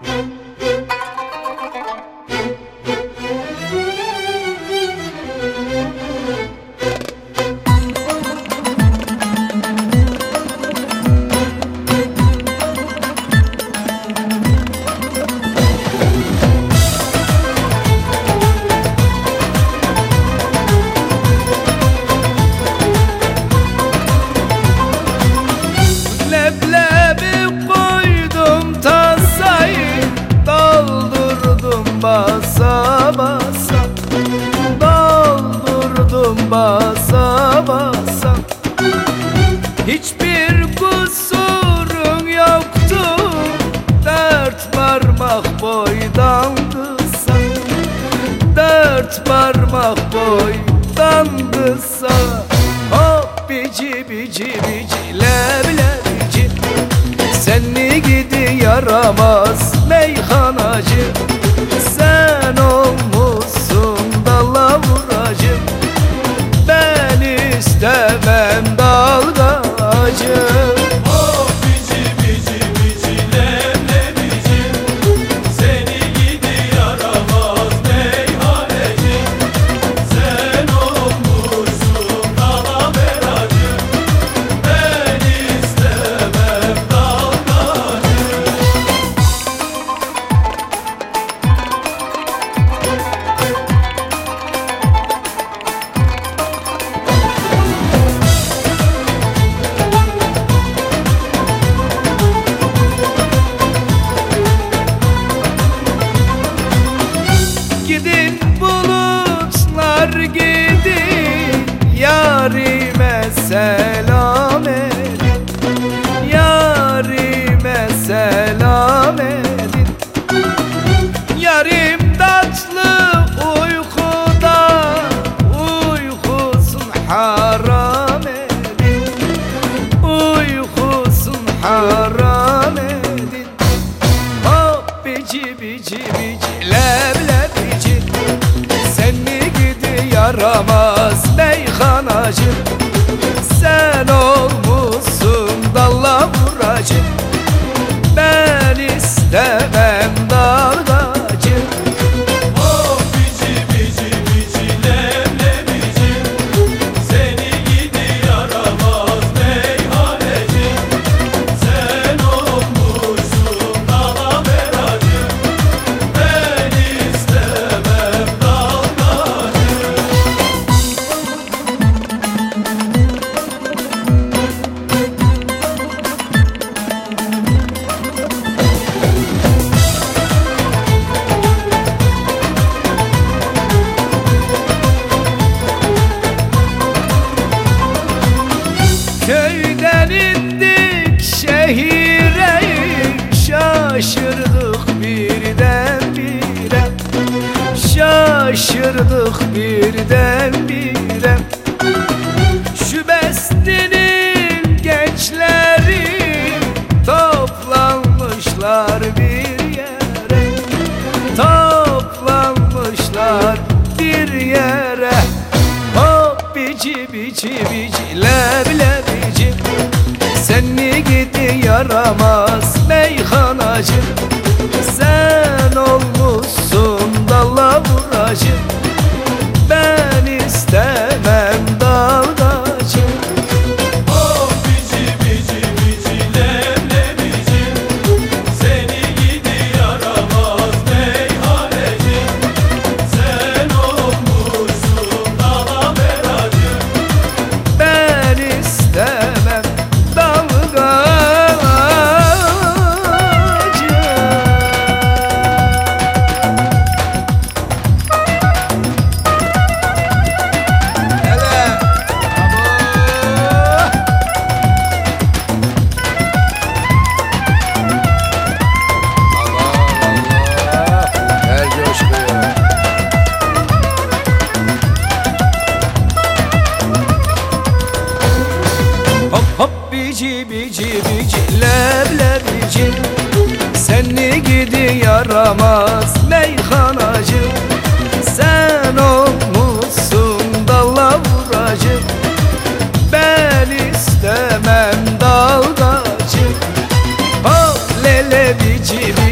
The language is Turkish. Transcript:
Leblebi koydum tasayı, doldurdum basa basa, doldurdum basa basa. Hiçbir kusurun yoktu, dört parmak boydan kısa, dört parmak boydan kısa. Hop bici bici bici leblebici, senli gidi yaramaz meyhanacı. Sen olmuşsun dalla vuracı, ben istemem dalgacı. Oh bici bici bici leblebici, seni gidi yaramaz meyhaneci. Sen olmuşsun dala veracı, ben istemem dalgacı. Gidin bulutlar gidin, yarime selam edin, yarime selam edin. Yarim tatlı uykuda, uykusun haram edin, uykusun haram edin. Hop bici bici bici leblebici, senli gidi yaramaz meyhanacı. Sen olmuşsun dalla vuracı, ben istemem dalgacı. Oh bici bici bici leblebici, seni gidi yaramaz meyhaneci. Sen olmuşsun dala veracı, ben istemem dalgacı. Köyden indik şehire, şaşırdık birdenbire, şaşırdık birdenbire. Şu bestenin gençleri toplanmışlar bir yere, toplanmışlar bir yere. Hop bici bici bici leblebici, senli gidi yaramaz meyhanacı. Sen olmuşsun dalla vuracı, ben istemem dalgacı. Oh bici bici bici leblebici, seni gidi yaramaz meyhaneci. Sen olmuşsun dala veracı, Ben istemem dalgacı. bici bici bici leblebici, senli gidi yaramaz meyhanacı. Sen olmuşsun dalla vuracı, ben istemem dalgacı. Oh lele bici